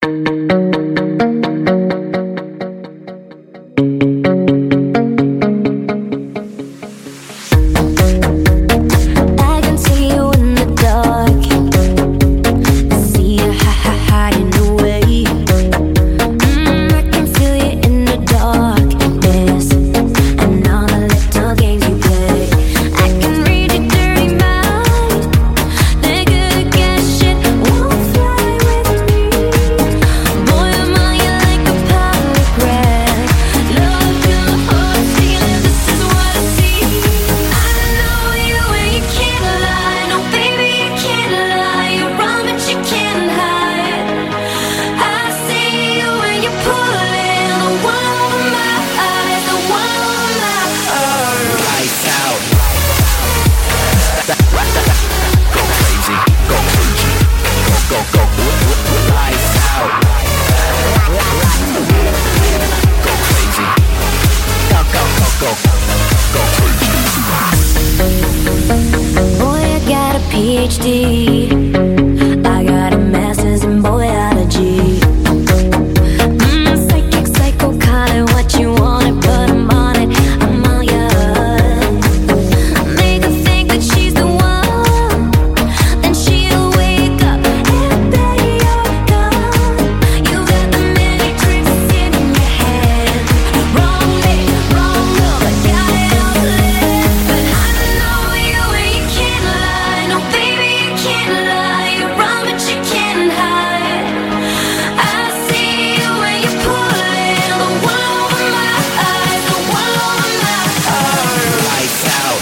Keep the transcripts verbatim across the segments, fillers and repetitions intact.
P H D. I got a master's in biology. Mm, psychic, psycho, call it what you want it, but I'm on it, I'm all yours. Make her think that she's the one, then she'll wake up and bet you're gone. You got the many tricks in your head. Wrong day, wrong love, I got it all left. But I know you and you can't lie. No, baby, you can't lie. You're wrong, but you can't hide. I see you when you're pulling the wool over my eyes, the wool over my eyes. Lights out.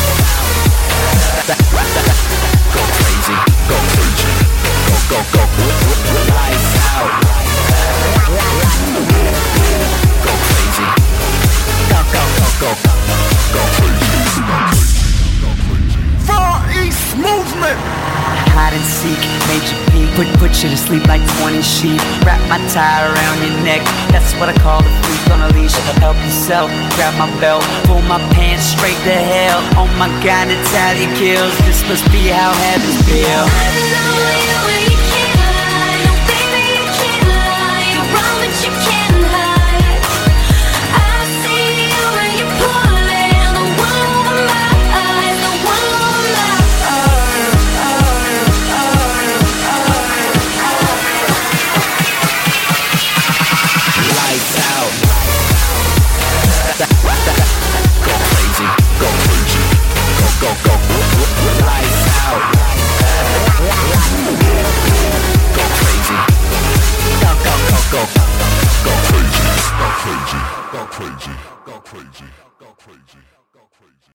Go crazy, go crazy, go go go. Lights out. Go crazy, go go go go. Go crazy. Far East Movement. Hide and seek, made you peek, put, put you to sleep like twenty sheep. Wrap my tie around your neck, that's what I call the freak on a leash. Help yourself, grab my belt, pull my pants straight to hell. Oh my God, Natalia kills, this must be how heavens feel. I know you and you can't lie. No, baby, you can't lie. You're wrong, but you can't hide. I see you when you're pulling the wool over my eyes, the wool over my Lights out. Go crazy, go crazy, go go go. Lights out. Go crazy, go go go go. Go crazy, go crazy, go crazy, go crazy.